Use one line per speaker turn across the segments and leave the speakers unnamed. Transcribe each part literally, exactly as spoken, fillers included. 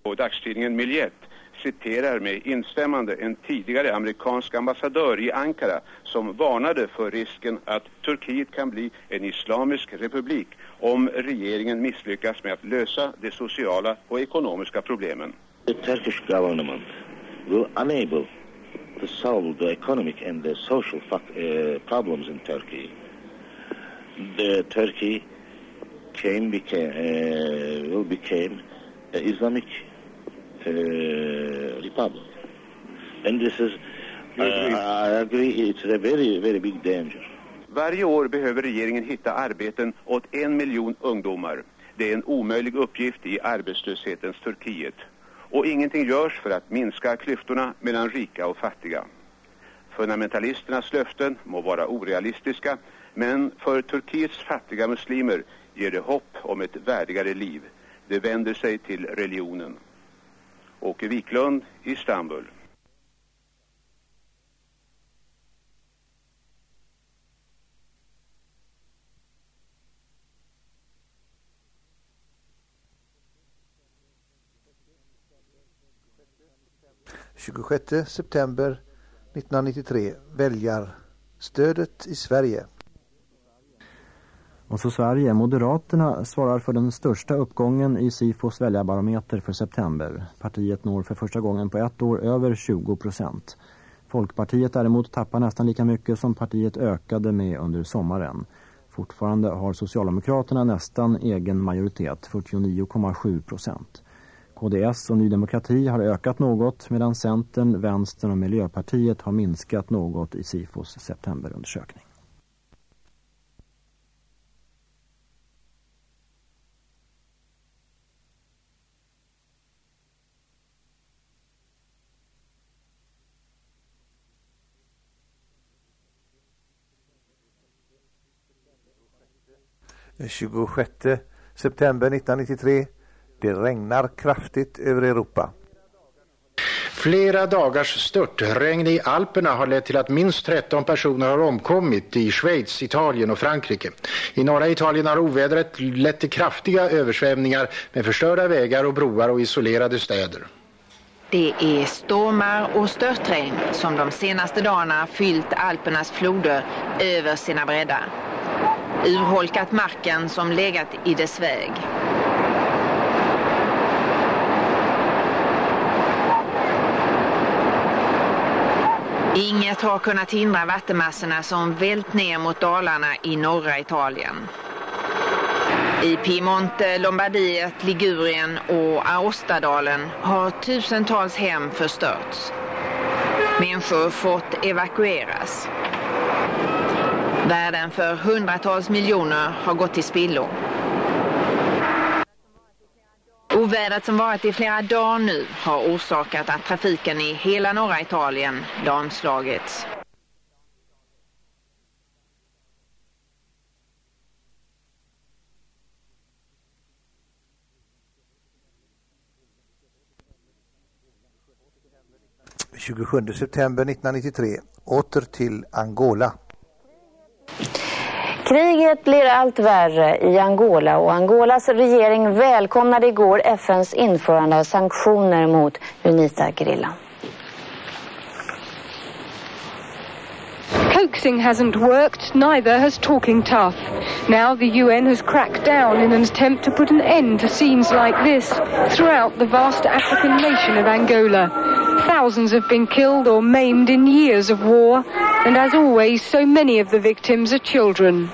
Och dagstidningen Millet citerar med instämmande en tidigare amerikansk ambassadör i Ankara som varnade för risken att Turkiet kan bli en islamisk republik om regeringen misslyckas med att lösa de sociala och ekonomiska problemen.
The Turkish government will unable to solve the economic and the social uh, problems in Turkey. The Turkey came became uh, will become an Islamic uh, republic, and this is uh, I agree it's a very very big danger.
Varje år behöver regeringen hitta arbeten åt en miljon ungdomar. Det är en omöjlig uppgift i arbetslöshetens Turkiet. Och ingenting görs för att minska klyftorna mellan rika och fattiga. Fundamentalisternas löften må vara orealistiska, men för Turkiets fattiga muslimer ger det hopp om ett värdigare liv. Det vänder sig till religionen. Åke Wiklund, Istanbul.
tjugosjätte september nittonhundranittiotre väljar stödet i Sverige.
Och så Sverige. Moderaterna svarar för den största uppgången i Sifos väljarbarometer för september. Partiet når för första gången på ett år över tjugo procent. Folkpartiet däremot tappar nästan lika mycket som partiet ökade med under sommaren. Fortfarande har Socialdemokraterna nästan egen majoritet, fyrtionio komma sju procent. K D S och Ny Demokrati har ökat något medan Centern, Vänstern och Miljöpartiet har minskat något i Sifos septemberundersökning.
tjugosjätte september nittonhundranittiotre. Det regnar kraftigt över Europa.
Flera dagars störtregn i Alperna har lett till att minst tretton personer har omkommit i Schweiz, Italien och Frankrike. I norra Italien har ovädret lett till kraftiga översvämningar med förstörda vägar och broar och isolerade städer.
Det är stormar och störtregn som de senaste dagarna fyllt Alpernas floder över sina breddar. Urholkat marken som legat i dess väg. Inget har kunnat hindra vattenmassorna som vält ner mot dalarna i norra Italien. I Piemonte, Lombardiet, Ligurien och Aostadalen har tusentals hem förstörts. Människor fått evakueras. Värden för hundratals miljoner har gått till spillo. Ovädret som varit i flera dagar nu har orsakat att trafiken i hela norra Italien lamslagits.
tjugosjunde september nittonhundranittiotre. Åter till Angola.
Kriget blir allt värre i Angola och Angolas regering välkomnade igår F N:s införande av sanktioner mot UNITA-gerillan.
Coaxing hasn't worked, neither has talking tough. Now the U N has cracked down in an attempt to put an end to scenes like this throughout the vast African nation of Angola. Thousands have been killed or maimed in years of war, and as always, so many of the victims are children.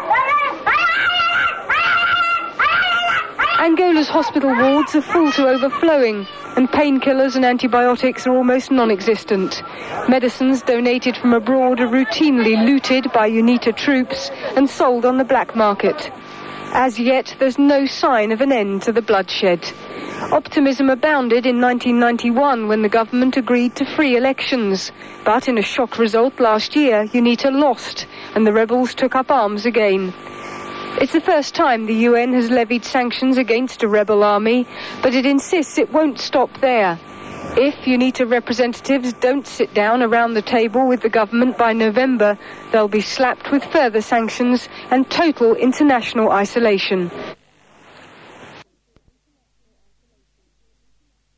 Angola's hospital wards are full to overflowing, and painkillers and antibiotics are almost non-existent. Medicines donated from abroad are routinely looted by UNITA troops and sold on the black market. As yet, there's no sign of an end to the bloodshed. Optimism abounded in nineteen ninety-one when the government agreed to free elections. But in a shock result last year, UNITA lost and the rebels took up arms again. It's the first time the U N has levied sanctions against a rebel army, but it insists it won't stop there. If UNITA representatives don't sit down around the table with the government by November, they'll be slapped with further sanctions and total international isolation.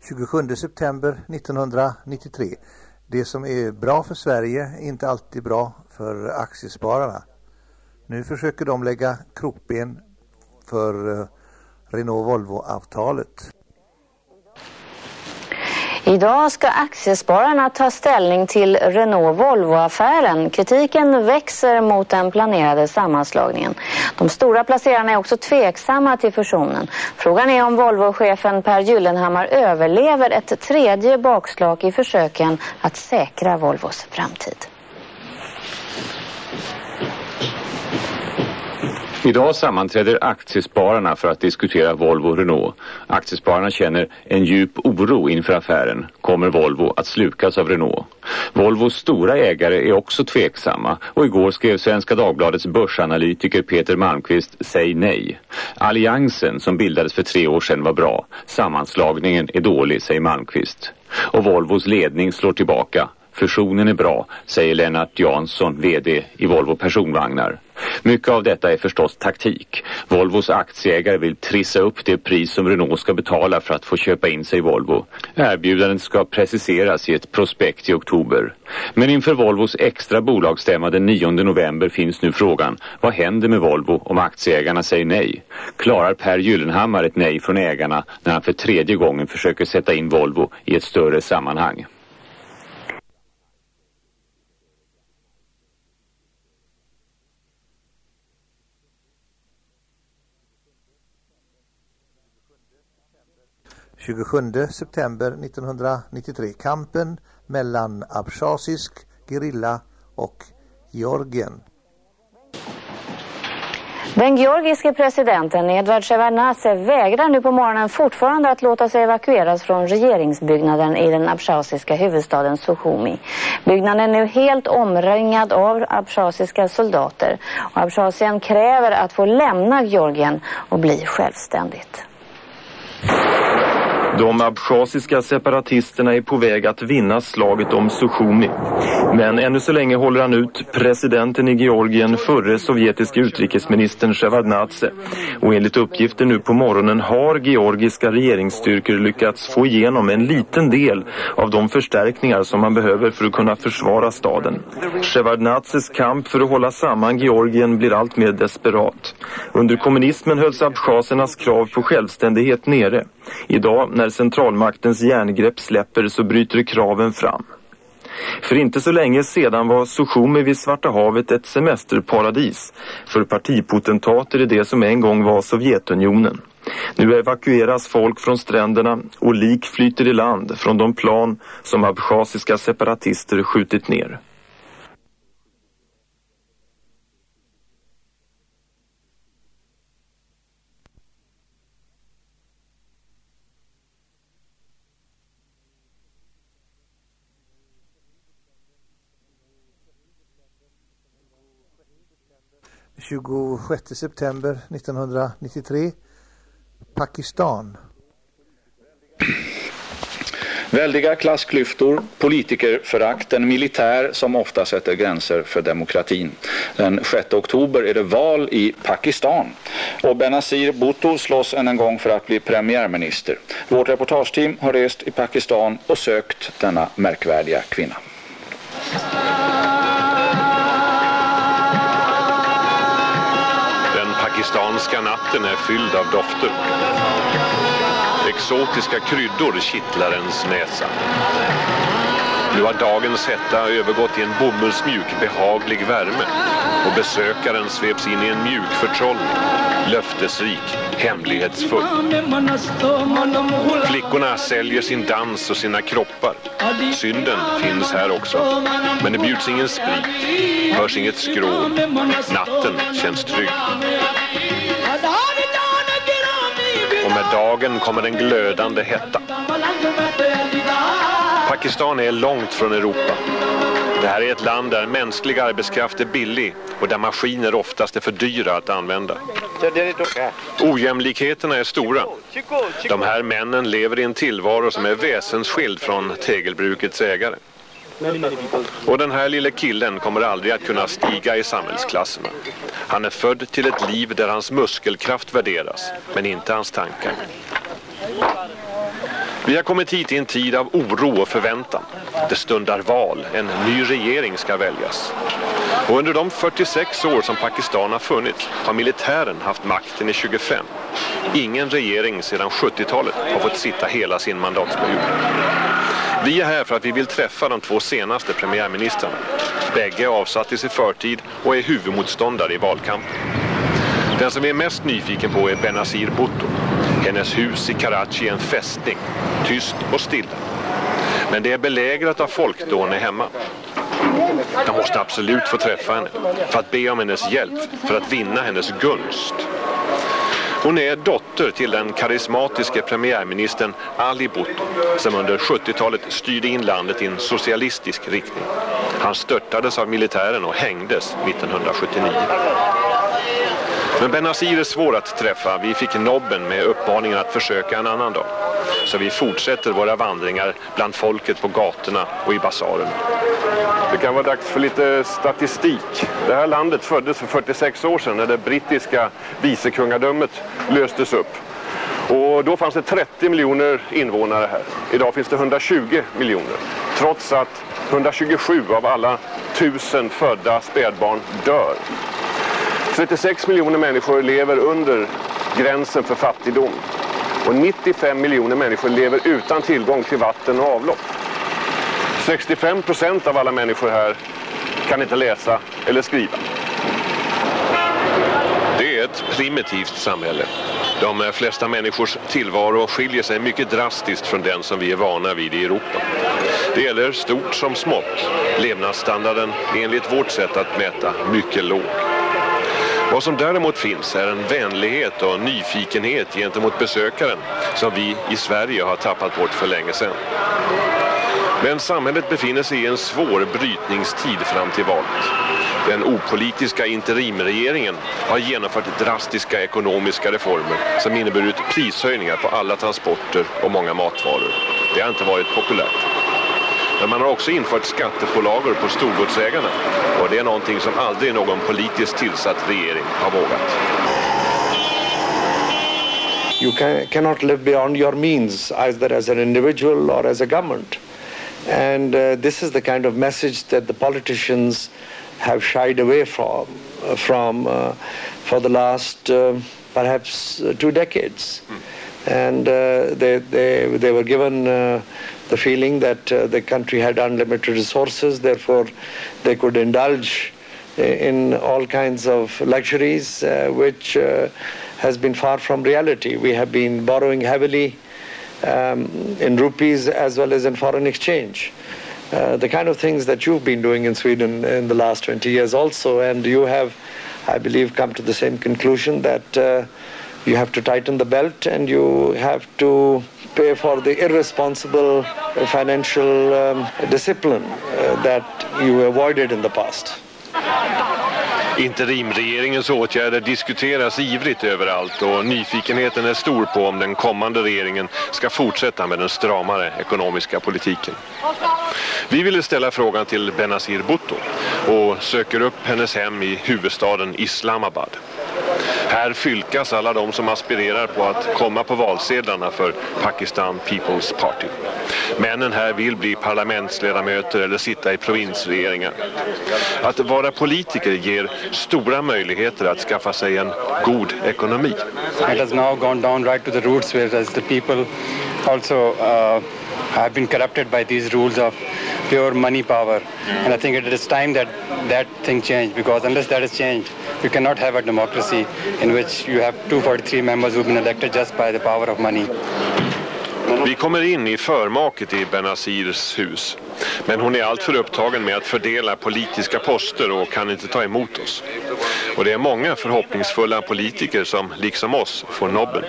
tjugosjunde september nittonhundranittiotre. Det som är bra för Sverige är inte alltid bra för aktiespararna. Nu försöker de lägga krokben för Renault-Volvo-avtalet.
Idag ska aktiespararna ta ställning till Renault-Volvo-affären. Kritiken växer mot den planerade sammanslagningen. De stora placerarna är också tveksamma till fusionen. Frågan är om Volvo-chefen Per Gyllenhammar överlever ett tredje bakslag i försöken att säkra Volvos framtid.
Idag sammanträder aktiespararna för att diskutera Volvo-Renault. Aktiespararna känner en djup oro inför affären. Kommer Volvo att slukas av Renault? Volvos stora ägare är också tveksamma och igår skrev Svenska Dagbladets börsanalytiker Peter Malmqvist säg nej. Alliansen som bildades för tre år sedan var bra. Sammanslagningen är dålig, säger Malmqvist. Och Volvos ledning slår tillbaka. Fusionen är bra, säger Lennart Jansson, vd i Volvo Personvagnar. Mycket av detta är förstås taktik. Volvos aktieägare vill trissa upp det pris som Renault ska betala för att få köpa in sig i Volvo. Erbjudandet ska preciseras i ett prospekt i oktober. Men inför Volvos extra bolagsstämma den nionde november finns nu frågan: vad händer med Volvo om aktieägarna säger nej? Klarar Per Gyllenhammar ett nej från ägarna när han för tredje gången försöker sätta in Volvo i ett större sammanhang?
tjugosjunde september nittonhundranittiotre. Kampen mellan abchasisk gerilla och Georgien.
Den georgiske presidenten Edvard Shevardnadze vägrar nu på morgonen fortfarande att låta sig evakueras från regeringsbyggnaden i den abchasiska huvudstaden Sukhumi. Byggnaden är nu helt omringad av abchasiska soldater och Abchasien kräver att få lämna Georgien och bli självständigt.
De abchasiska separatisterna är på väg att vinna slaget om Sukhumi. Men ännu så länge håller han ut presidenten i Georgien, förre sovjetiska utrikesministern Shevardnadze. Och enligt uppgifter nu på morgonen har georgiska regeringsstyrkor lyckats få igenom en liten del av de förstärkningar som man behöver för att kunna försvara staden. Shevardnadzes kamp för att hålla samman Georgien blir allt mer desperat. Under kommunismen hölls abchasernas krav på självständighet nere. Idag, när centralmaktens järngrepp släpper, så bryter kraven fram. För inte så länge sedan var Sukhumi vid Svarta havet ett semesterparadis för partipotentater i det som en gång var Sovjetunionen. Nu evakueras folk från stränderna och lik flyter i land från de plan som abchasiska separatister skjutit ner.
tjugosjätte september nittonhundranittiotre. Pakistan.
Väldiga klassklyftor, politikerförakt, en militär som ofta sätter gränser för demokratin. Den sjätte oktober är det val i Pakistan och Benazir Bhutto slåss än en gång för att bli premiärminister. Vårt reportageteam har rest i Pakistan och sökt denna märkvärdiga kvinna.
Pakistanska natten är fylld av dofter. Exotiska kryddor kittlar ens näsa. Nu har dagens hetta övergått i en bomullsmjuk behaglig värme och besökaren sveps in i en mjuk förtrollning, löftesrik, hemlighetsfull. Flickorna säljer sin dans och sina kroppar. Synden finns här också, men det bjuds ingen sprit, hörs inget skrå. Natten känns trygg. Och med dagen kommer den glödande hetta. Pakistan är långt från Europa. Det här är ett land där mänsklig arbetskraft är billig och där maskiner oftast är för dyra att använda. Ojämlikheterna är stora. De här männen lever i en tillvaro som är väsensskild från tegelbrukets ägare. Och den här lille killen kommer aldrig att kunna stiga i samhällsklasserna. Han är född till ett liv där hans muskelkraft värderas, men inte hans tankar. Vi har kommit hit i en tid av oro och förväntan. Det stundar val, en ny regering ska väljas. Och under de fyrtiosex år som Pakistan har funnits har militären haft makten i tjugofem. Ingen regering sedan sjuttiotalet har fått sitta hela sin mandatperiod. Vi är här för att vi vill träffa de två senaste premiärministrarna. Bägge avsattes i förtid och är huvudmotståndare i valkampen. Den som vi är mest nyfiken på är Benazir Bhutto. Hennes hus i Karachi är en fästning, tyst och stilla. Men det är belägrat av folk då hon är hemma. Jag måste absolut få träffa henne för att be om hennes hjälp, för att vinna hennes gunst. Hon är dotter till den karismatiske premiärministern Ali Bhutto som under sjuttiotalet styrde in landet i en socialistisk riktning. Han störtades av militären och hängdes nittonhundrasjuttionio. Men Benazir är svår att träffa. Vi fick nobben med uppmaningen att försöka en annan dag. Så vi fortsätter våra vandringar bland folket på gatorna och i basaren. Det kan vara dags för lite statistik. Det här landet föddes för fyrtiosex år sedan när det brittiska vicekungadömet löstes upp. Och då fanns det trettio miljoner invånare här. Idag finns det hundratjugo miljoner. Trots att hundratjugosju av alla tusen födda spädbarn dör. trettiosex miljoner människor lever under gränsen för fattigdom. Och nittiofem miljoner människor lever utan tillgång till vatten och avlopp. sextiofem procent av alla människor här kan inte läsa eller skriva. Det är ett primitivt samhälle. De flesta människors tillvaro skiljer sig mycket drastiskt från den som vi är vana vid i Europa. Det gäller stort som smått. Levnadsstandarden är enligt vårt sätt att mäta mycket låg. Vad som däremot finns är en vänlighet och nyfikenhet gentemot besökaren som vi i Sverige har tappat bort för länge sedan. Men samhället befinner sig i en svår brytningstid fram till valet. Den opolitiska interimregeringen har genomfört drastiska ekonomiska reformer som inneburit prishöjningar på alla transporter och många matvaror. Det har inte varit populärt. Men man har också infört skattepålagor på storgodsägarna. Och det är någonting som aldrig någon politiskt tillsatt regering har vågat.
You can, cannot live beyond your means, either as an individual or as a government. And uh, this is the kind of message that the politicians have shied away from, uh, from uh, for the last uh, perhaps uh, two decades. Mm. And uh, they, they, they were given uh, the feeling that uh, the country had unlimited resources, therefore they could indulge in all kinds of luxuries, uh, which uh, has been far from reality. We have been borrowing heavily um, in rupees as well as in foreign exchange. Uh, the kind of things that you've been doing in Sweden in the last twenty years also, and you have, I believe, come to the same conclusion that uh, you have to tighten the belt and you have to pay for the irresponsible financial um, discipline uh, that you avoided in the past.
Interimregeringens åtgärder diskuteras ivrigt överallt och nyfikenheten är stor på om den kommande regeringen ska fortsätta med den stramare ekonomiska politiken. Vi ville ställa frågan till Benazir Bhutto och söker upp hennes hem i huvudstaden Islamabad. Här fylkas alla de som aspirerar på att komma på valsedlarna för Pakistan People's Party. Männen här vill bli parlamentsledamöter eller sitta i provinsregeringar. Att vara politiker ger stora möjligheter att skaffa sig en god ekonomi.
It has now gone down right to the roots, whereas the people also uh, have been corrupted by these rules of pure money power. And I think it is time that that thing changed, because unless that is changed, you cannot have a democracy in which you have two hundred forty-three members who've been elected just by the power of money.
Vi kommer in i förmaket i Benazirs hus. Men hon är alltför upptagen med att fördela politiska poster och kan inte ta emot oss. Och det är många förhoppningsfulla politiker som, liksom oss, får nobben.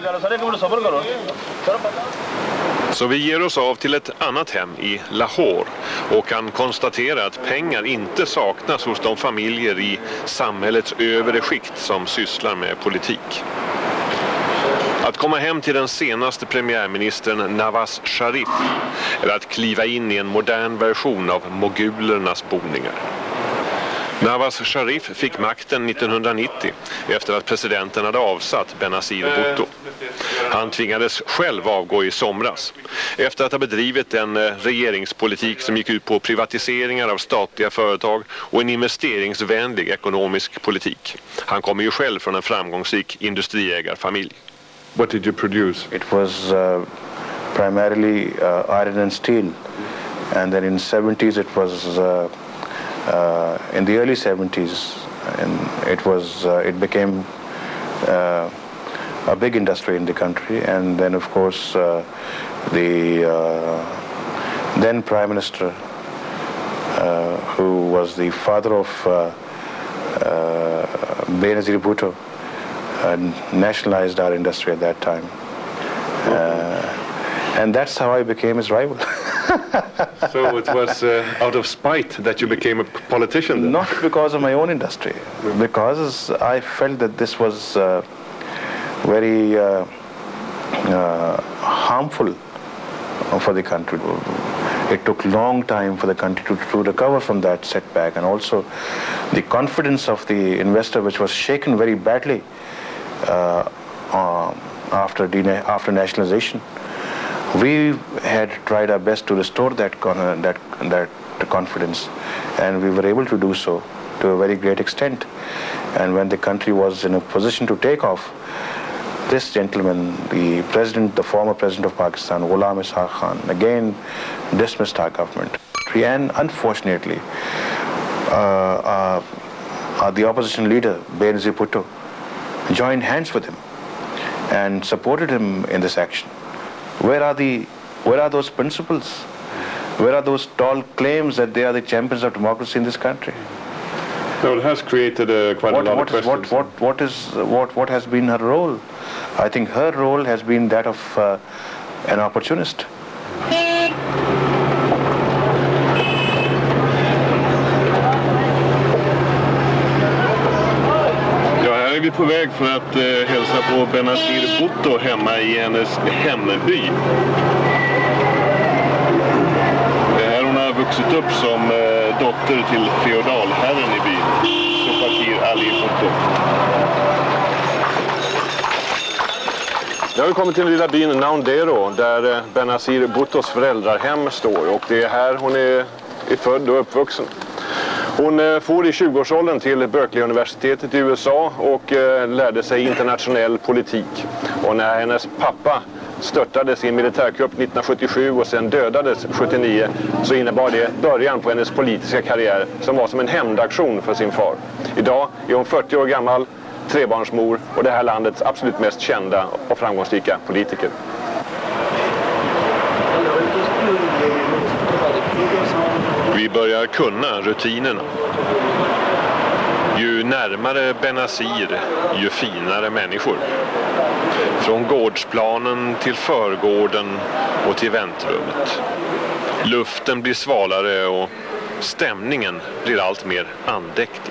Så vi ger oss av till ett annat hem i Lahore och kan konstatera att pengar inte saknas hos de familjer i samhällets övre skikt som sysslar med politik. Att komma hem till den senaste premiärministern Nawaz Sharif eller att kliva in i en modern version av mogulernas boningar. Nawaz Sharif fick makten nittonhundranittio efter att presidenten hade avsatt Benazir Bhutto. Han tvingades själv avgå i somras efter att ha bedrivit en regeringspolitik som gick ut på privatiseringar av statliga företag och en investeringsvänlig ekonomisk politik. Han kommer ju själv från en framgångsrik industriägarfamilj.
What did you produce?
It was uh, primarily uh, iron and steel, and then in seventies it was uh, uh, in the early seventies, and it was uh, it became uh, a big industry in the country, and then of course uh, the uh, then Prime Minister, uh, who was the father of uh, uh, Benazir Bhutto, uh, nationalized our industry at that time, uh, and that's how I became his rival.
So it was uh, out of spite that you became a politician then?
Not because of my own industry, because I felt that this was uh, very uh, uh, harmful for the country. It took a long time for the country to, to recover from that setback, and also the confidence of the investor, which was shaken very badly uh, uh, after, after nationalization. We had tried our best to restore that con that that confidence, and we were able to do so to a very great extent. And when the country was in a position to take off, this gentleman, the president, the former president of Pakistan, Ghulam Ishaq Khan, again dismissed our government. And unfortunately, uh, uh, uh, the opposition leader, Benazir Bhutto, joined hands with him and supported him in this action. Where are the, where are those principles? Where are those tall claims that they are the champions of democracy in this country?
No, it has created uh, quite
what,
a lot
what
of
is,
questions.
What, what, what, is, what, what has been her role? I think her role has been that of uh, an opportunist.
Här är vi på väg för att eh, hälsa på Benazir Bhutto hemma i hennes hemby. Det här hon har vuxit upp som eh, dotter till feodalherren i byn, Zulfikar Ali Bhutto.
Nu har vi kommit till den lilla byn Naundero där Benazir Bhuttos föräldrahem står, och det är här hon är, är född och uppvuxen. Hon for i tjugoårsåldern till Berkeley-universitetet i U S A och eh, lärde sig internationell politik. Och när hennes pappa störtades i en militärkupp nittonhundrasjuttiosju och sen dödades sjuttionio, så innebar det början på hennes politiska karriär, som var som en hämndaktion för sin far. Idag är hon fyrtio år gammal, trebarnsmor och det här landets absolut mest kända och framgångsrika politiker. Vi börjar kunna rutinerna. Ju närmare Benazir, ju finare människor. Från gårdsplanen till förgården och till väntrummet. Luften blir svalare och stämningen blir allt mer andäktig.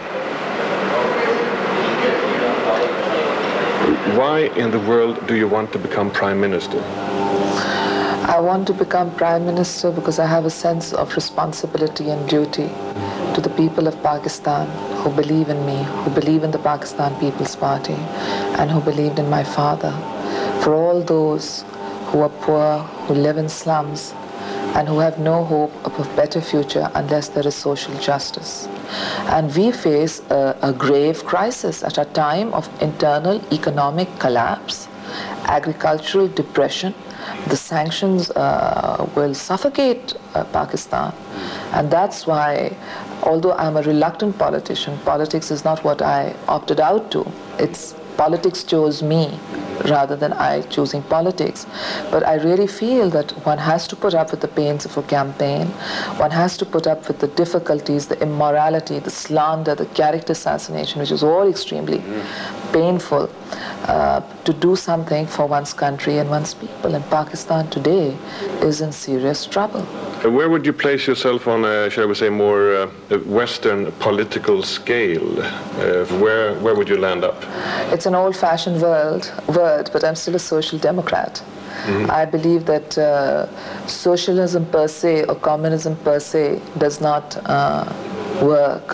Why in the world do you want to become prime minister?
I want to become prime minister because I have a sense of responsibility and duty to the people of Pakistan who believe in me, who believe in the Pakistan People's Party, and who believed in my father. For all those who are poor, who live in slums, and who have no hope of a better future unless there is social justice. And we face a, a grave crisis at a time of internal economic collapse, agricultural depression. The sanctions uh, will suffocate uh, Pakistan. And that's why, although I'm a reluctant politician, politics is not what I opted out to. It's politics chose me rather than I choosing politics. But I really feel that one has to put up with the pains of a campaign. One has to put up with the difficulties, the immorality, the slander, the character assassination, which is all extremely mm. painful, uh, to do something for one's country and one's people. And Pakistan today is in serious trouble.
Where would you place yourself on a, shall we say, more uh, Western political scale? Uh, where where would you land up?
It's an old-fashioned world, word, but I'm still a social democrat. Mm-hmm. I believe that uh, socialism per se or communism per se does not uh, work,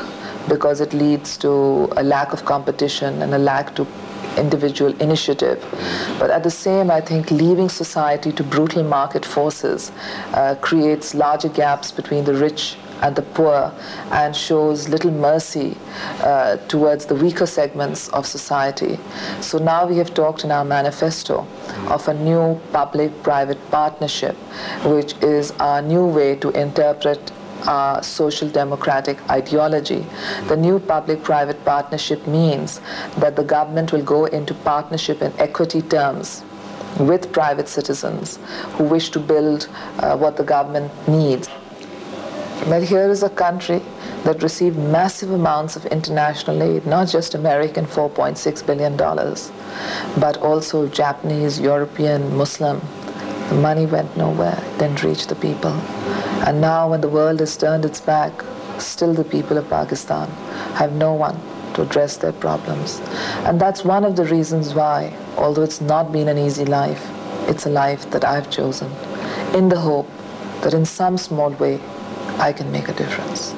because it leads to a lack of competition and a lack to individual initiative. But at the same, I think leaving society to brutal market forces uh, creates larger gaps between the rich and the poor and shows little mercy uh, towards the weaker segments of society. So now we have talked in our manifesto of a new public-private partnership, which is our new way to interpret our social democratic ideology. The new public-private partnership means that the government will go into partnership in equity terms with private citizens who wish to build uh, what the government needs. But here is a country that received massive amounts of international aid, not just American four point six billion dollars, but also Japanese, European, Muslim. The money went nowhere, didn't reach the people. And now when the world has turned its back, still the people of Pakistan have no one to address their problems. And that's one of the reasons why, although it's not been an easy life, it's a life that I've chosen, in the hope that in some small way, I can make a difference.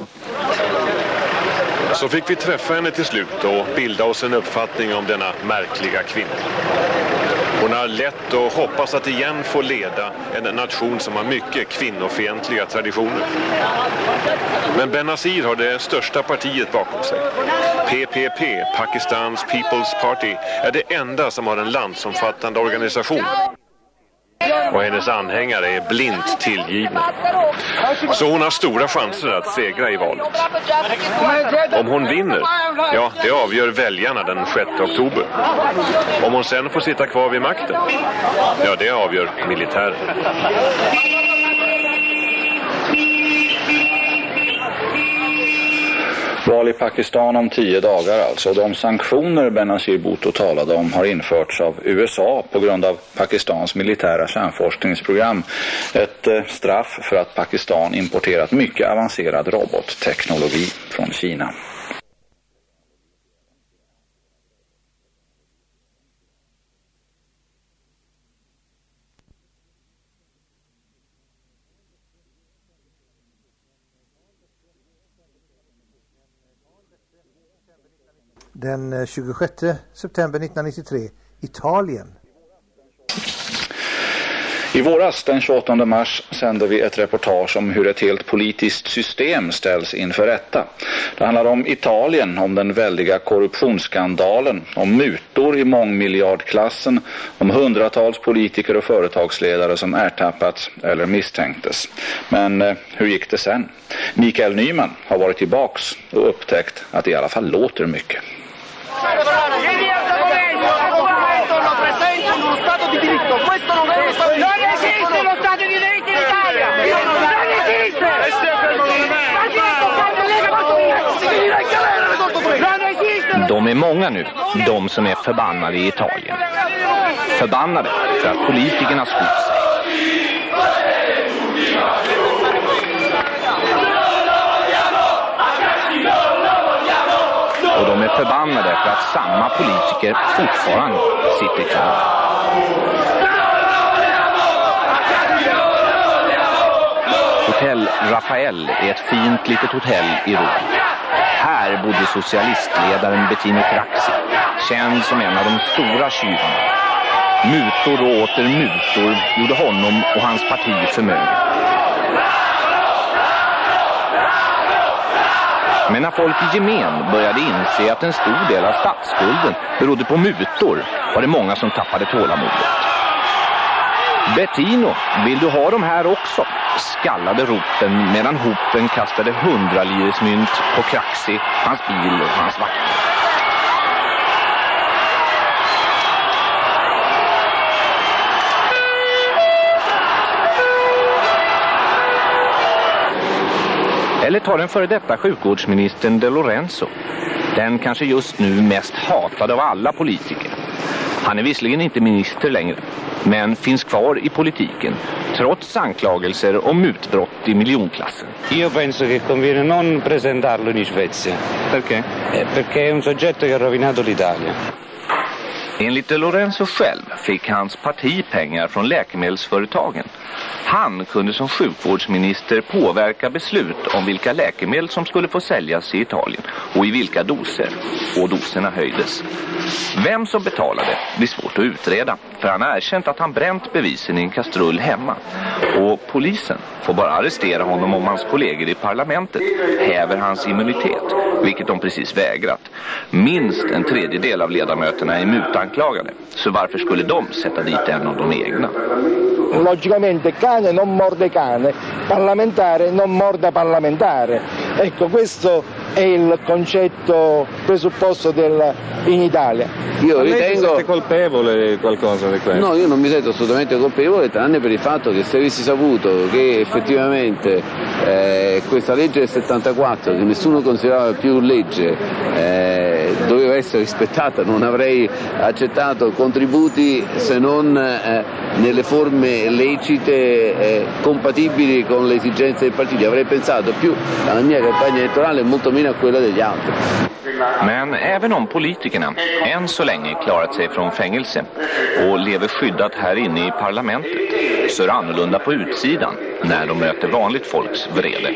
Så fick vi träffa henne till slut och bilda oss en uppfattning om denna märkliga kvinna. Hon har lätt att hoppas att igen få leda en nation som har mycket kvinnofientliga traditioner. Men Benazir har det största partiet bakom sig. P P P, Pakistans People's Party, är det enda som har en landsomfattande organisation. Och hennes anhängare är blint tillgivna. Så hon har stora chanser att segra i valet. Om hon vinner, ja, det avgör väljarna den sjätte oktober. Om hon sen får sitta kvar vid makten, ja, det avgör militären.
Val i Pakistan om tio dagar alltså. De sanktioner Benazir Bhutto talade om har införts av U S A på grund av Pakistans militära kärnforskningsprogram. Ett eh, straff för att Pakistan importerat mycket avancerad robotteknologi från Kina.
Den tjugosjätte september nittonhundranittiotre, Italien.
I våras den tjugoåttonde mars sände vi ett reportage om hur ett helt politiskt system ställs inför rätta. Det handlar om Italien, om den väldiga korruptionsskandalen, om mutor i mångmiljardklassen, om hundratals politiker och företagsledare som ertappats eller misstänktes. Men eh, hur gick det sen? Mikael Nyman har varit tillbaks och upptäckt att det i alla fall låter mycket.
De är många nu, de som är förbannade i Italien. Förbannade för att politikerna skott sig. Och de är förbannade för att samma politiker fortfarande sitter kvar. Hotell Rafael är ett fint litet hotell i Rom. Här bodde socialistledaren Bettino Craxi, känd som en av de stora tjuvarna. Mutor och åter mutor gjorde honom och hans parti förmögen. Men när folk i gemen började inse att en stor del av statsskulden berodde på mutor var det många som tappade tålamodet. Bettino, vill du ha de här också? Skallade ropen medan hopen kastade hundraliresmynt på Craxi, hans bil och hans vakter. Eller tar den före detta sjukvårdsministern De Lorenzo. Den kanske just nu mest hatade av alla politiker. Han är visserligen inte minister längre, men finns kvar i politiken trots anklagelser om mutbrott i miljonklassen.
Io penso che conviene non presentarlo in Svezia.
Perché?
Eh, perché è un soggetto che ha rovinato l'Italia.
Enligt De Lorenzo själv fick hans parti pengar från läkemedelsföretagen. Han kunde som sjukvårdsminister påverka beslut om vilka läkemedel som skulle få säljas i Italien och i vilka doser, och doserna höjdes. Vem som betalade blir svårt att utreda, för han har erkänt att han bränt bevisen i en kastrull hemma. Och polisen får bara arrestera honom om hans kollegor i parlamentet häver hans immunitet, vilket de precis vägrat. Minst en tredjedel av ledamöterna är mutanklagade, så varför skulle de sätta dit en av de egna?
Logicamente cane non morde cane, parlamentare non morde parlamentare. Ecco, questo è il concetto presupposto del, in Italia.
Io ritengo... Siete colpevole di qualcosa di questo?
No, io non mi sento assolutamente colpevole, tranne per il fatto che se avessi saputo che effettivamente eh, questa legge del settantaquattro, che nessuno considerava più legge, eh, doveva essere rispettata, non avrei accettato contributi se non eh, nelle forme lecite eh, compatibili con le esigenze dei partiti. Avrei pensato più alla mia campagna elettorale e molto meno a quella degli altri.
Men även om politikerna än så länge klarat sig från fängelse och lever skyddat här inne i parlamentet, så är det annorlunda på utsidan när de möter vanligt folks vrede.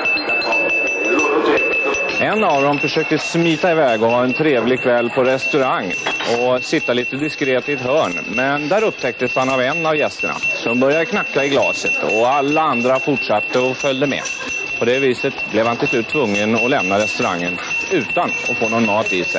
En av dem försökte smita iväg och ha en trevlig kväll på restaurang och sitta lite diskret i ett hörn. Men där upptäcktes han av en av gästerna som började knacka i glaset, och alla andra fortsatte och följde med. På det viset blev han till slut tvungen att lämna restaurangen utan att få någon mat i sig.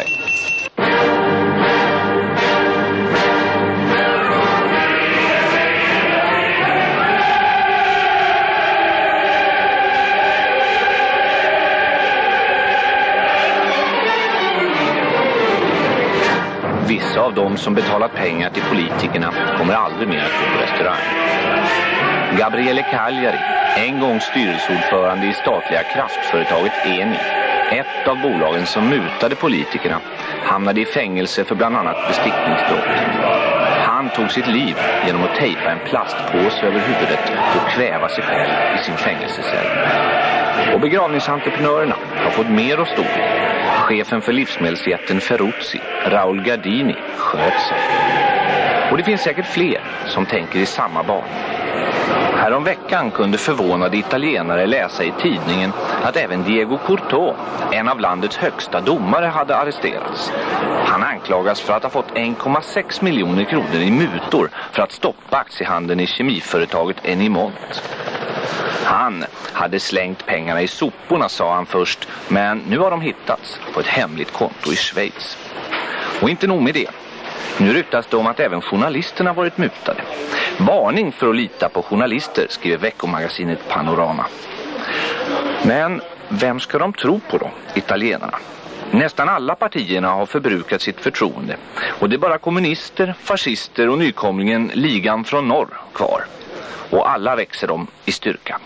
Vissa av dem som betalat pengar till politikerna kommer aldrig mer att gå på restaurang. Gabriele Cagliari, en gång styrelseordförande i statliga kraftföretaget Eni, ett av bolagen som mutade politikerna, hamnade i fängelse för bland annat bestickningsbrott. Han tog sitt liv genom att tejpa en plastpåse över huvudet och kväva sig själv i sin fängelsecell. Och begravningsentreprenörerna har fått mer att stå i. Chefen för livsmedelsjätten Ferruzzi, Raul Gardini, sköt sig. Och det finns säkert fler som tänker i samma barn. Härom veckan kunde förvånade italienare läsa i tidningen att även Diego Curto, en av landets högsta domare, hade arresterats. Han anklagas för att ha fått en komma sex miljoner kronor i mutor för att stoppa aktiehandeln i kemiföretaget Enimont. Han hade slängt pengarna i soporna, sa han först, men nu har de hittats på ett hemligt konto i Schweiz. Och inte nog med det. Nu ryktas det om att även journalisterna varit mutade. Varning för att lita på journalister, skriver veckomagasinet Panorama. Men vem ska de tro på då, italienarna? Nästan alla partierna har förbrukat sitt förtroende. Och det är bara kommunister, fascister och nykomlingen Ligan från norr kvar. Och alla växer de i styrka.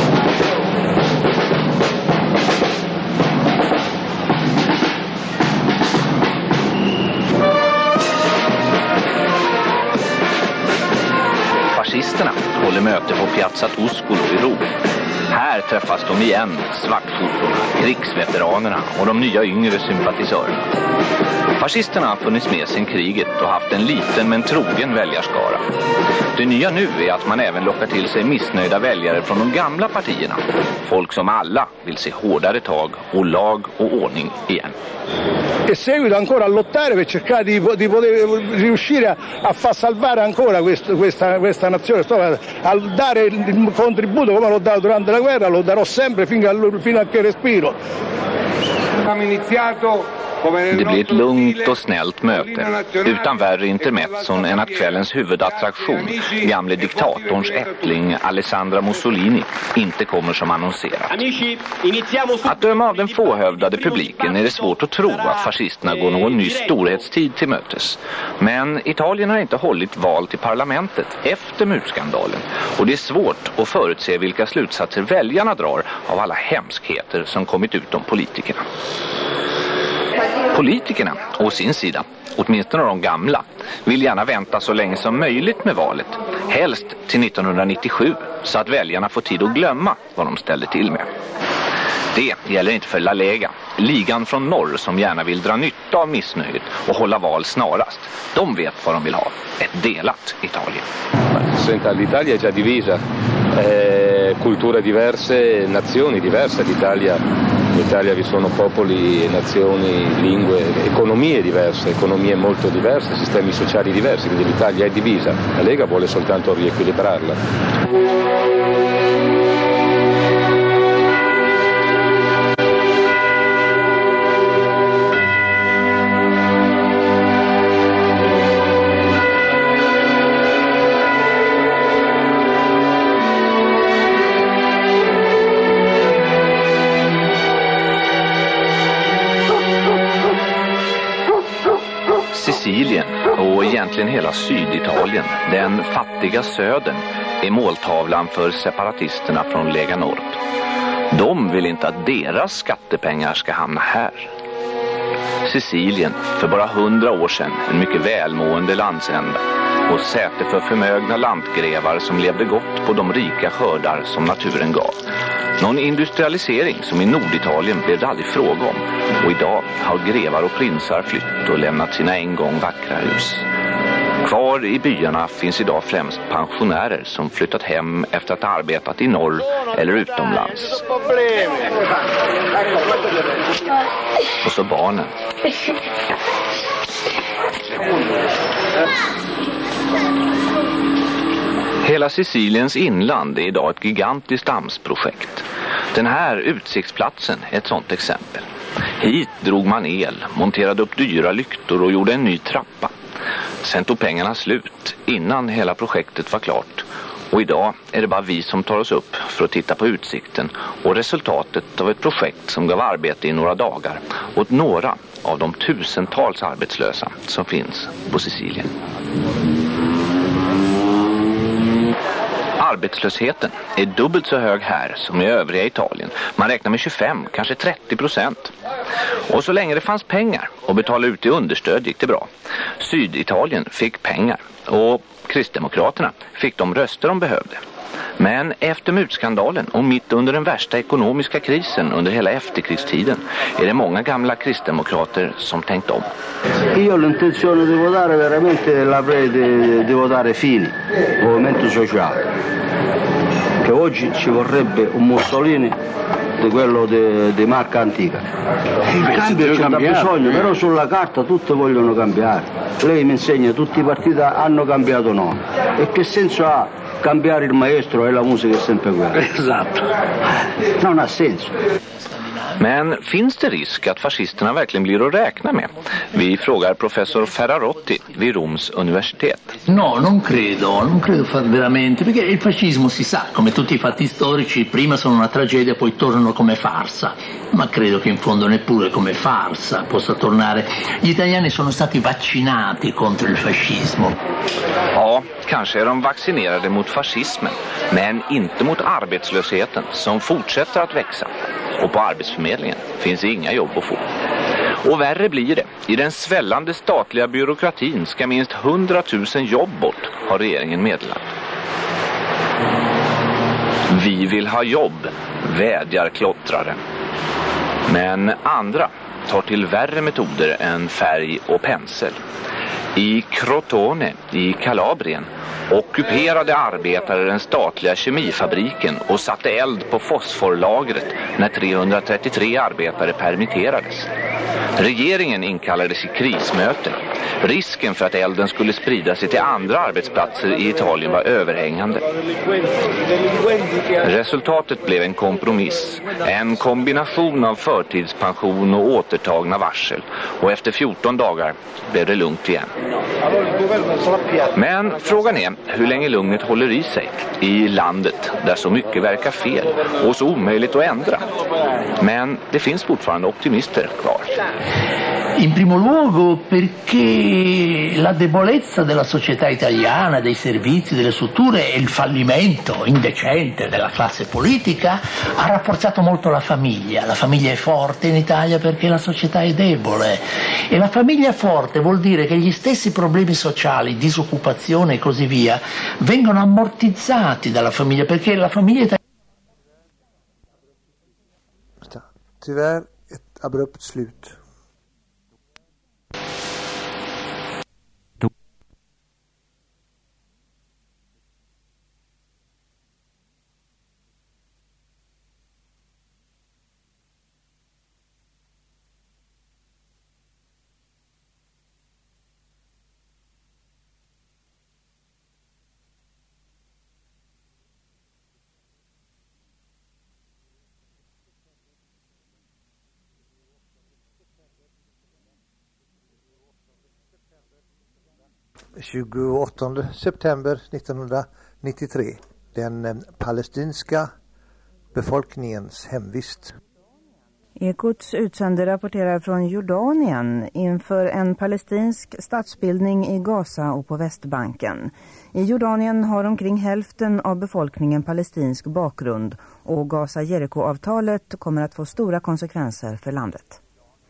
Fascisterna håller möte på Piazza Tuscolo i Rom. Här träffas de igen, svartskjortorna, krigsveteranerna och de nya yngre sympatisörerna. Fascisterna har funnits med sedan kriget och haft en liten men trogen väljarskara. Det nya nu är att man även lockar till sig missnöjda väljare från de gamla partierna. Folk som alla vill se hårdare tag och lag och ordning igen.
E seguito ancora a lottare per cercare di, di poter riuscire a far salvare ancora questo, questa, questa nazione. Sto a, a dare il contributo come l'ho dato durante la guerra, lo darò sempre fino a, fino a che respiro. Abbiamo iniziato.
Det blir ett lugnt och snällt möte, utan värre intermezzon än att kvällens huvudattraktion, gamle diktatorns ättling Alessandra Mussolini, inte kommer som annonserat. Att döma av den fåhövdade publiken är det svårt att tro att fascisterna går någon ny storhetstid till mötes. Men Italien har inte hållit val till parlamentet efter mutskandalen, och det är svårt att förutse vilka slutsatser väljarna drar av alla hemskheter som kommit ut om politikerna. Politikerna, å sin sida, åtminstone de gamla, vill gärna vänta så länge som möjligt med valet. Helst till nittonhundranittiosju, så att väljarna får tid att glömma vad de ställde till med. Det gäller inte för La Lega, ligan från norr som gärna vill dra nytta av missnöjet och hålla val snarast. De vet vad de vill ha, ett delat Italien.
Senta, l'Italia è già divisa, eh, culture diverse, nazioni diverse. L'Italia, in Italia vi sono popoli, nazioni, lingue, economie diverse, economie molto diverse, sistemi sociali diversi, quindi l'Italia è divisa. La Lega vuole soltanto riequilibrarla.
Sicilien och egentligen hela Syditalien, den fattiga södern, är måltavlan för separatisterna från Lega Nord. De vill inte att deras skattepengar ska hamna här. Sicilien, för bara hundra år sedan en mycket välmående landsända och säte för förmögna lantgrevar som levde gott på de rika skördar som naturen gav. Någon industrialisering som i Norditalien blev det aldrig fråga om, och idag har grevar och prinsar flytt och lämnat sina en gång vackra hus. Kvar i byarna finns idag främst pensionärer som flyttat hem efter att ha arbetat i norr eller utomlands. Och så barnen. Hela Siciliens inland är idag ett gigantiskt dammsprojekt. Den här utsiktsplatsen är ett sådant exempel. Hit drog man el, monterade upp dyra lyktor och gjorde en ny trappa. Sen tog pengarna slut innan hela projektet var klart. Och idag är det bara vi som tar oss upp för att titta på utsikten och resultatet av ett projekt som gav arbete i några dagar åt några av de tusentals arbetslösa som finns på Sicilien. Arbetslösheten är dubbelt så hög här som i övriga Italien. Man räknar med tjugofem, kanske trettio procent. Och så länge det fanns pengar och betala ut i understöd gick det bra. Syditalien fick pengar och Kristdemokraterna fick de röster de behövde. Men efter mutskandalen och mitt under den värsta ekonomiska krisen under hela efterkrigstiden är det många gamla kristdemokrater som tänkt om.
Io ho l'intenzione di votare veramente l'avrei di, di votare Fini, Movimento Sociale. Che oggi ci vorrebbe un Mussolini di quello di, di marca antica. Il cambio c'è da bisogno, però sulla carta tutti vogliono cambiare. Lei mi insegna, tutti i partiti hanno cambiato nome. E che senso ha cambiare il maestro e la musica è sempre quella? Esatto. Non ha senso.
Men finns det risk att fascisterna verkligen blir att räkna med? Vi frågar professor Ferrarotti vid Roms universitet.
No, non credo, non credo veramente, perché il fascismo si sa, come tutti i fatti storici, prima sono una tragedia, poi tornano come farsa. Ma credo che in fondo neppure come farsa possa tornare. Gli italiani sono stati vaccinati contro il fascismo.
Ja, kanske är de vaccinerade mot fascismen, men inte mot arbetslösheten som fortsätter att växa. Och på arbetsförmedlingen finns inga jobb att få. Och värre blir det. I den svällande statliga byråkratin ska minst hundratusen jobb bort, har regeringen meddelat. Vi vill ha jobb, vädjar klottrare. Men andra tar till värre metoder än färg och pensel. I Crotone i Kalabrien ockuperade arbetare den statliga kemifabriken och satte eld på fosforlagret när trehundratrettiotre arbetare permitterades. Regeringen inkallades i krismöte. Risken för att elden skulle sprida sig till andra arbetsplatser i Italien var överhängande. Resultatet blev en kompromiss, en kombination av förtidspension och återtagna varsel, och efter fjorton dagar blev det lugnt igen. Men frågan är hur länge lugnet håller i sig i landet där så mycket verkar fel och så omöjligt att ändra. Men det finns fortfarande optimister kvar.
In primo luogo perché la debolezza della società italiana, dei servizi, delle strutture e il fallimento indecente della classe politica ha rafforzato molto la famiglia. La famiglia è forte in Italia perché la società è debole, e la famiglia forte vuol dire che gli stessi problemi sociali, disoccupazione e così via, vengono ammortizzati dalla famiglia, perché la famiglia italiana
tyvärr ett abrupt slut. tjugoåttonde september nittonhundranittiotre, den palestinska befolkningens hemvist.
Ekots utsände rapporterar från Jordanien inför en palestinsk statsbildning i Gaza och på Västbanken. I Jordanien har omkring hälften av befolkningen palestinsk bakgrund och Gaza-Jericho-avtalet kommer att få stora konsekvenser för landet.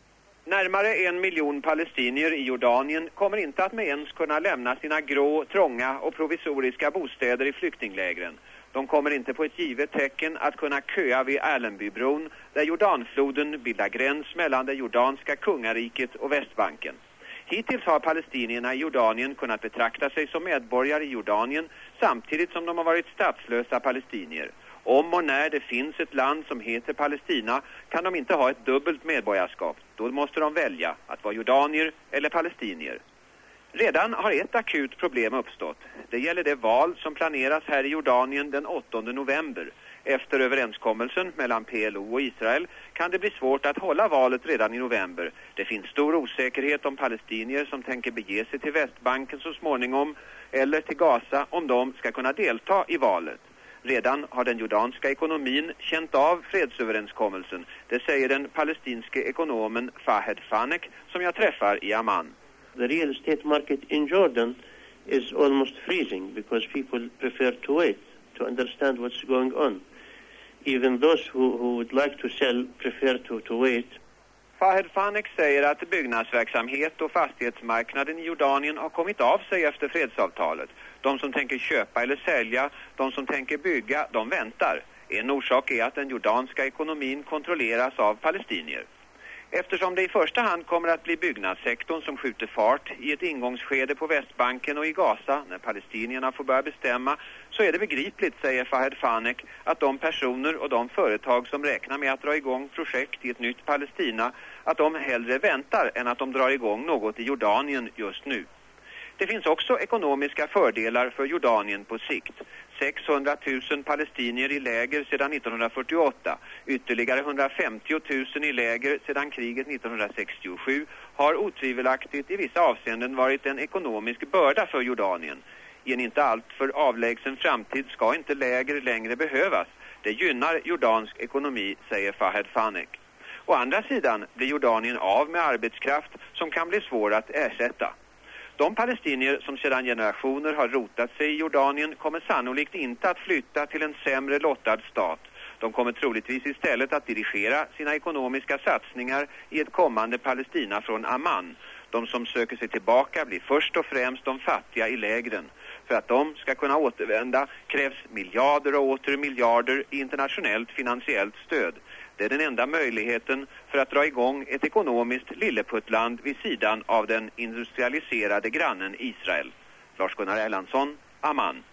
Närmare en miljon palestinier i Jordanien kommer inte att med ens kunna lämna sina grå, trånga och provisoriska bostäder i flyktinglägren. De kommer inte på ett givet tecken att kunna köa vid Allenbybron där Jordanfloden bildar gräns mellan det jordanska kungariket och Västbanken. Hittills har palestinierna i Jordanien kunnat betrakta sig som medborgare i Jordanien samtidigt som de har varit statslösa palestinier. Om och när det finns ett land som heter Palestina kan de inte ha ett dubbelt medborgarskap. Då måste de välja att vara jordanier eller palestinier. Redan har ett akut problem uppstått. Det gäller det val som planeras här i Jordanien den åttonde november. Efter överenskommelsen mellan P L O och Israel kan det bli svårt att hålla valet redan i november. Det finns stor osäkerhet om palestinier som tänker bege sig till Västbanken så småningom eller till Gaza om de ska kunna delta i valet. Redan har den jordanska ekonomin känt av fredsöverenskommelsen. Det säger den palestinske ekonomen Fahed Fanek som jag träffar i Amman.
The real estate market in Jordan is almost freezing because people prefer to wait to understand what's going on. Even those who, who would like to sell prefer to, to wait.
Fahed Fanek säger att byggnadsverksamhet och fastighetsmarknaden i Jordanien har kommit av sig efter fredsavtalet. De som tänker köpa eller sälja, de som tänker bygga, de väntar. En orsak är att den jordanska ekonomin kontrolleras av palestinier. Eftersom det i första hand kommer att bli byggnadssektorn som skjuter fart i ett ingångsskede på Västbanken och i Gaza när palestinierna får börja bestämma, så är det begripligt, säger Fahed Fanek, att de personer och de företag som räknar med att dra igång projekt i ett nytt Palestina, att de hellre väntar än att de drar igång något i Jordanien just nu. Det finns också ekonomiska fördelar för Jordanien på sikt. sexhundratusen palestinier i läger sedan nittonhundrafyrtioåtta, ytterligare hundrafemtio tusen i läger sedan kriget nittonhundrasextiosju har otvivelaktigt i vissa avseenden varit en ekonomisk börda för Jordanien. I en inte alltför avlägsen framtid ska inte läger längre behövas. Det gynnar jordansk ekonomi, säger Fahed Fanek. Å andra sidan blir Jordanien av med arbetskraft som kan bli svår att ersätta. De palestinier som sedan generationer har rotat sig i Jordanien kommer sannolikt inte att flytta till en sämre lottad stat. De kommer troligtvis istället att dirigera sina ekonomiska satsningar i ett kommande Palestina från Amman. De som söker sig tillbaka blir först och främst de fattiga i lägren. För att de ska kunna återvända krävs miljarder och åter miljarder i internationellt finansiellt stöd. Det är den enda möjligheten för att dra igång ett ekonomiskt lilleputtland vid sidan av den industrialiserade grannen Israel. Lars-Gunnar Erlandsson, Amman.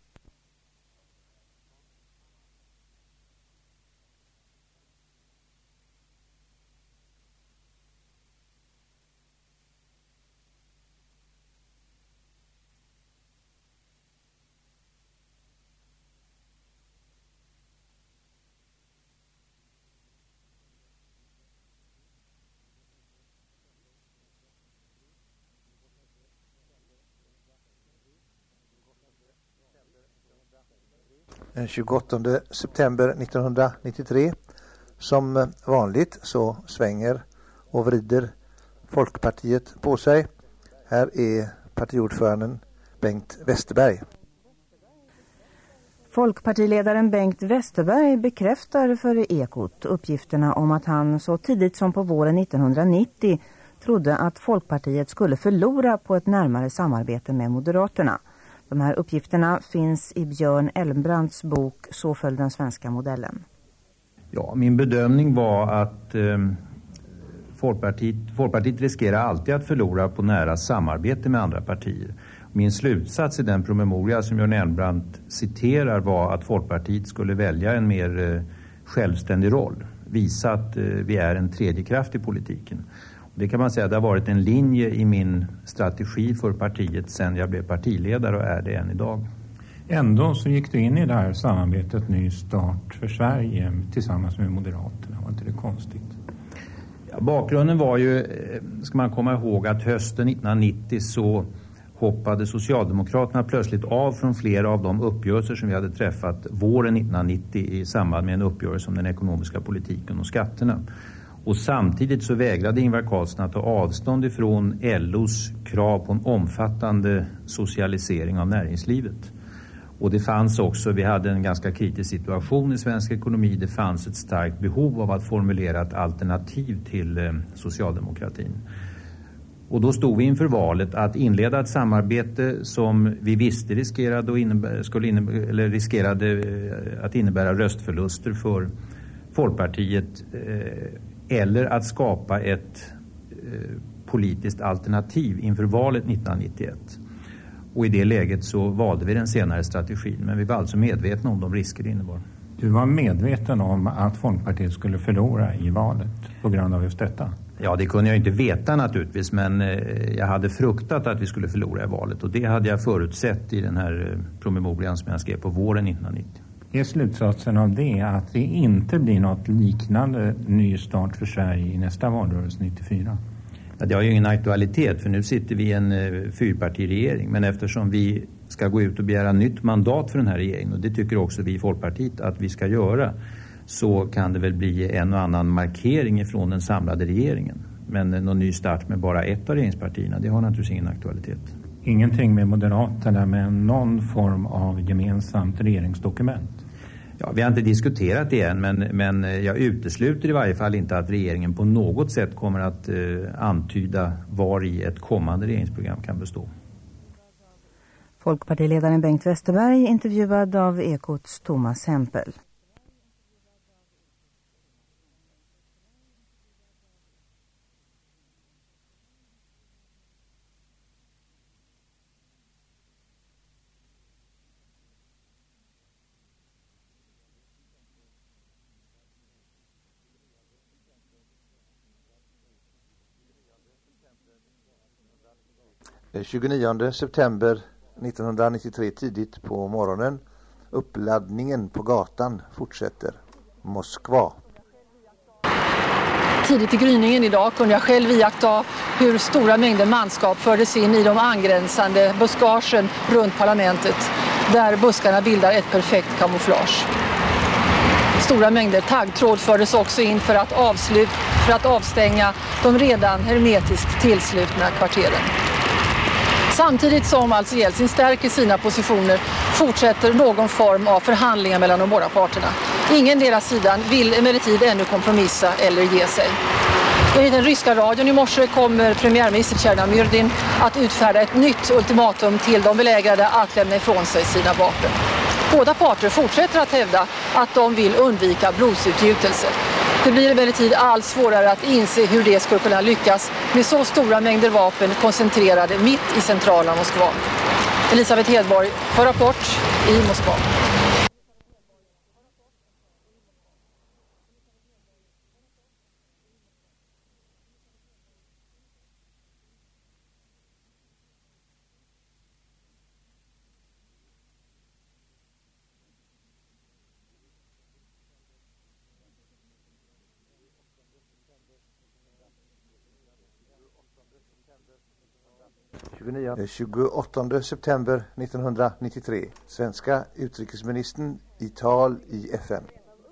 Den tjugoåttonde september nittonhundranittiotre. Som vanligt så svänger och vrider Folkpartiet på sig. Här är partiordföranden Bengt Westerberg.
Folkpartiledaren Bengt Westerberg bekräftar för Ekot uppgifterna om att han så tidigt som på våren nittonhundranittio trodde att Folkpartiet skulle förlora på ett närmare samarbete med Moderaterna. De här uppgifterna finns i Björn Elmbrands bok Så föll den svenska modellen.
Ja, min bedömning var att eh, Folkpartiet, Folkpartiet riskerar alltid att förlora på nära samarbete med andra partier. Min slutsats i den promemoria som Björn Elmbrandt citerar var att Folkpartiet skulle välja en mer eh, självständig roll. Visa att eh, vi är en tredje kraft i politiken. Och det kan man säga att det har varit en linje i min strategi för partiet sedan jag blev partiledare och är det än idag.
Ändå så gick du in i det här samarbetet Ny start för Sverige tillsammans med Moderaterna. Var inte det konstigt?
Ja, bakgrunden var ju, ska man komma ihåg, att hösten nittonhundranittio så hoppade Socialdemokraterna plötsligt av från flera av de uppgörelser som vi hade träffat våren nittonhundranittio i samband med en uppgörelse om den ekonomiska politiken och skatterna. Och samtidigt så vägrade Ingvar Carlsson att ta avstånd ifrån L O:s krav på en omfattande socialisering av näringslivet. Och det fanns också, vi hade en ganska kritisk situation i svensk ekonomi, det fanns ett starkt behov av att formulera ett alternativ till eh, socialdemokratin. Och då stod vi inför valet att inleda ett samarbete som vi visste riskerade, och innebär, skulle innebära, eller riskerade eh, att innebära röstförluster för Folkpartiet, eh, eller att skapa ett eh, politiskt alternativ inför valet nittonhundranittioett. Och i det läget så valde vi den senare strategin, men vi var alltså medvetna om de risker det innebar.
Du var medveten om att Folkpartiet skulle förlora i valet på grund av just detta?
Ja, det kunde jag inte veta naturligtvis, men jag hade fruktat att vi skulle förlora i valet, och det hade jag förutsett i den här promemorian som jag skrev på våren nittonhundranittio.
Är slutsatsen av det att det inte blir något liknande ny start för Sverige i nästa valrörelse nittiofyra?
Ja, det har ju ingen aktualitet, för nu sitter vi i en eh, fyrpartiregering, men eftersom vi ska gå ut och begära nytt mandat för den här regeringen, och det tycker också vi i Folkpartiet att vi ska göra, så kan det väl bli en och annan markering ifrån den samlade regeringen. Men eh, någon ny start med bara ett av regeringspartierna, det har naturligtvis ingen aktualitet.
Ingenting med Moderaterna, men någon form av gemensamt regeringsdokument?
Ja, vi har inte diskuterat det än, men, men jag utesluter i varje fall inte att regeringen på något sätt kommer att eh, antyda var i ett kommande regeringsprogram kan bestå.
Folkpartiledaren Bengt Westerberg intervjuad av Ekots Thomas Hempel.
tjugonionde september nittonhundranittiotre tidigt på morgonen. Uppladdningen på gatan fortsätter. Moskva.
Tidigt i gryningen idag kunde jag själv iaktta hur stora mängder manskap fördes in i de angränsande buskagen runt parlamentet, där buskarna bildar ett perfekt kamouflage. Stora mängder taggtråd fördes också in för att, avslut, för att avstänga de redan hermetiskt tillslutna kvarteren. Samtidigt som alltså Jeltsin stärker sina positioner fortsätter någon form av förhandlingar mellan de båda parterna. Ingen deras sidan vill emellertid ännu kompromissa eller ge sig. Enligt den ryska radion i morse kommer premiärminister Tjernomyrdin att utfärda ett nytt ultimatum till de belägrade att lämna ifrån sig sina vapen. Båda parter fortsätter att hävda att de vill undvika blodsutgjutelse. Det blir emellertid allt svårare att inse hur det skulle kunna lyckas med så stora mängder vapen koncentrerade mitt i centrala Moskva. Elisabeth Hedborg för Rapport i Moskva.
tjugoåttonde september nittonhundranittiotre. Svenska utrikesministern i tal i F N.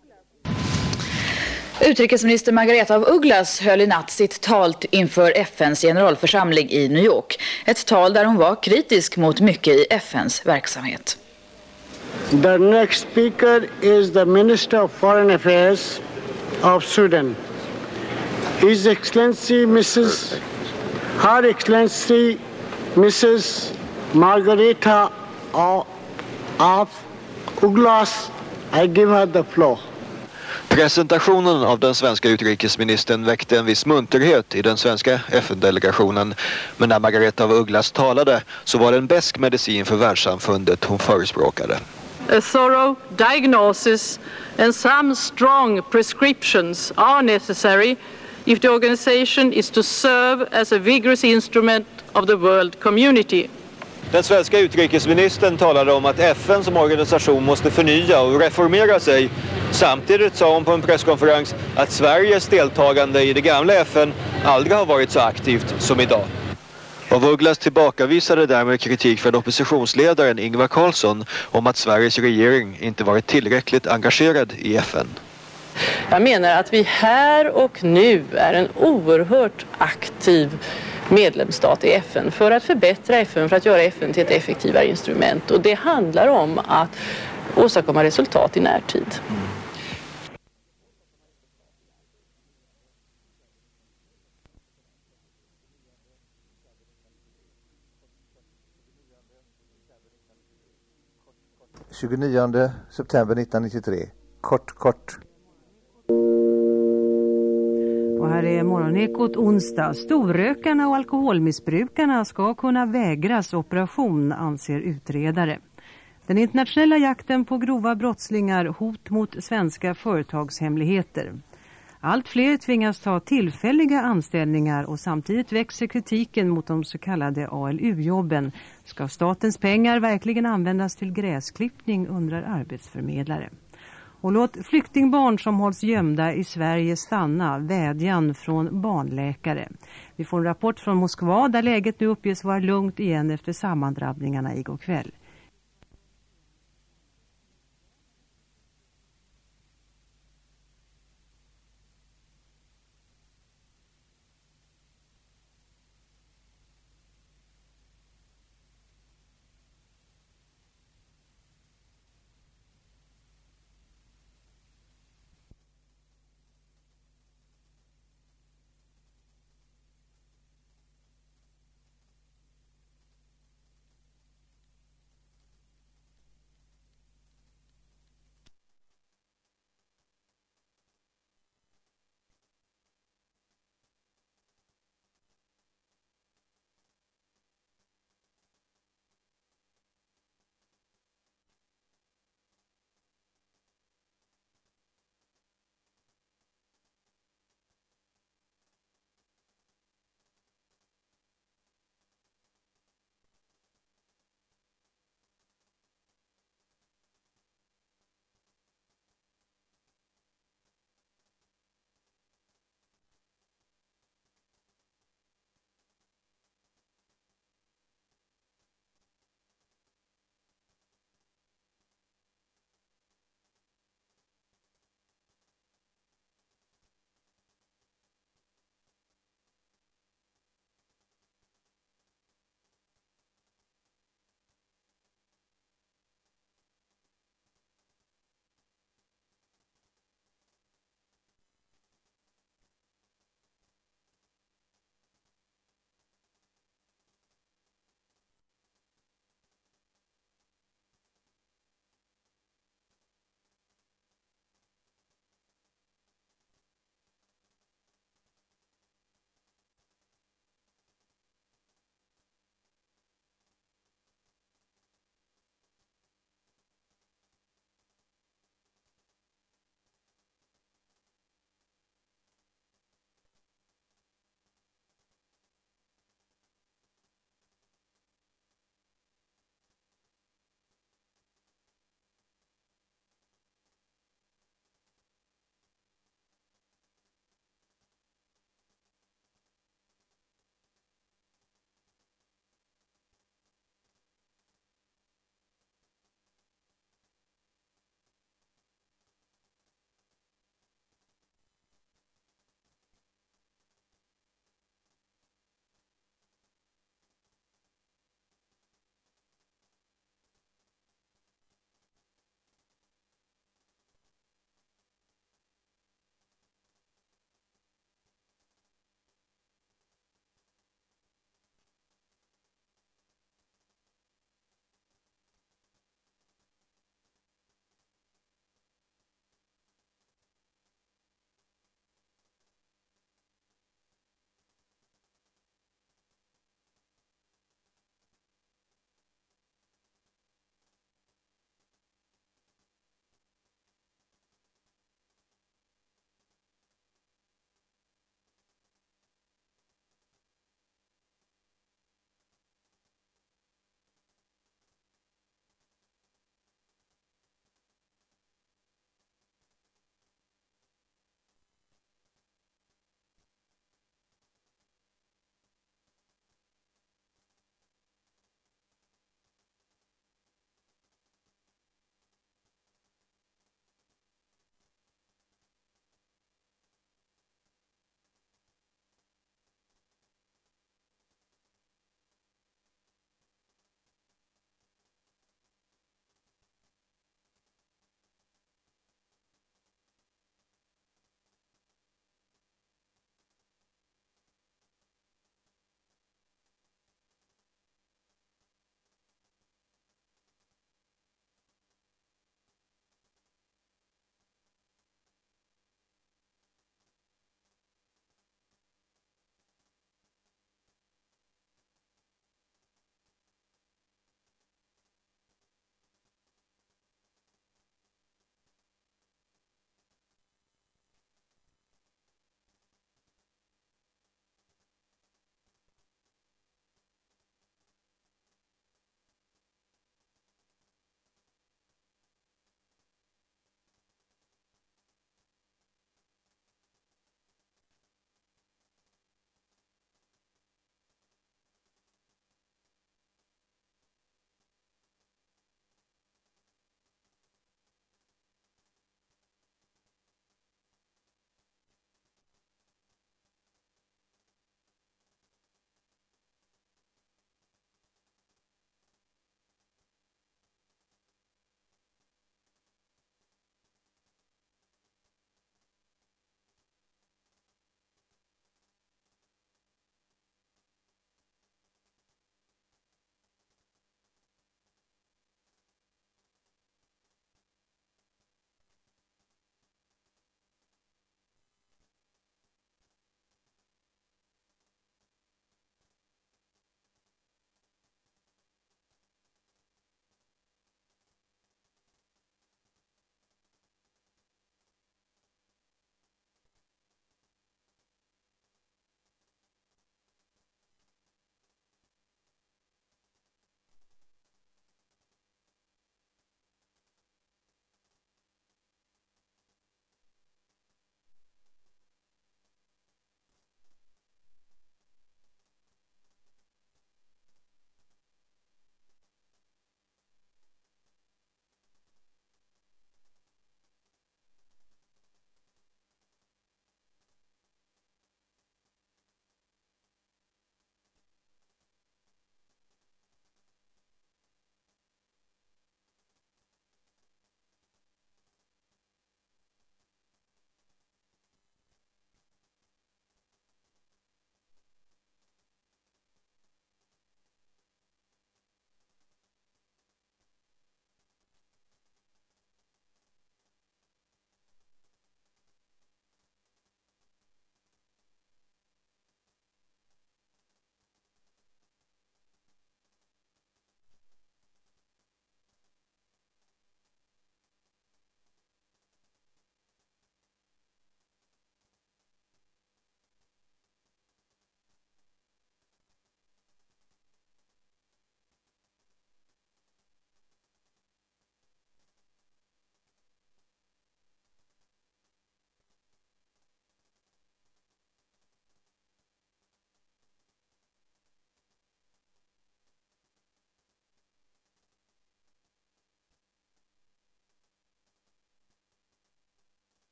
Utrikesminister Margareta af Ugglas höll i natt sitt tal inför F N:s generalförsamling i New York. Ett tal där hon var kritisk mot mycket i F N:s verksamhet.
The next speaker is the Minister of Foreign Affairs of Sweden. His Excellency Missus Her Excellency Missus Margareta af Ugglas, I give her the floor.
Presentationen av den svenska utrikesministern väckte en viss munterhet i den svenska F N-delegationen, men när Margareta af Ugglas talade så var det en besk medicin för världssamfundet hon förespråkade.
A thorough diagnosis and some strong prescriptions are necessary if the organization is to serve as a vigorous instrument of the world community.
Den svenska utrikesministern talade om att F N som organisation måste förnya och reformera sig. Samtidigt sa hon på en presskonferens att Sveriges deltagande i det gamla F N aldrig har varit så aktivt som idag. Af Ugglas tillbakavisade därmed kritik från oppositionsledaren Ingvar Carlsson om att Sveriges regering inte varit tillräckligt engagerad i F N.
Jag menar att vi här och nu är en oerhört aktiv medlemsstat i F N för att förbättra F N, för att göra F N till ett effektivare instrument. Och det handlar om att åstadkomma resultat i närtid.
tjugonionde september nittonhundranittiotre. Kort, kort.
Och här är morgonekot onsdag. Storrökarna och alkoholmissbrukarna ska kunna vägras operation, anser utredare. Den internationella jakten på grova brottslingar, hot mot svenska företagshemligheter. Allt fler tvingas ta tillfälliga anställningar och samtidigt växer kritiken mot de så kallade A L U-jobben. Ska statens pengar verkligen användas till gräsklippning, undrar arbetsförmedlare. Och låt flyktingbarn som hålls gömda i Sverige stanna, vädjan från barnläkare. Vi får en rapport från Moskva där läget nu uppges vara lugnt igen efter sammandrabbningarna igår kväll.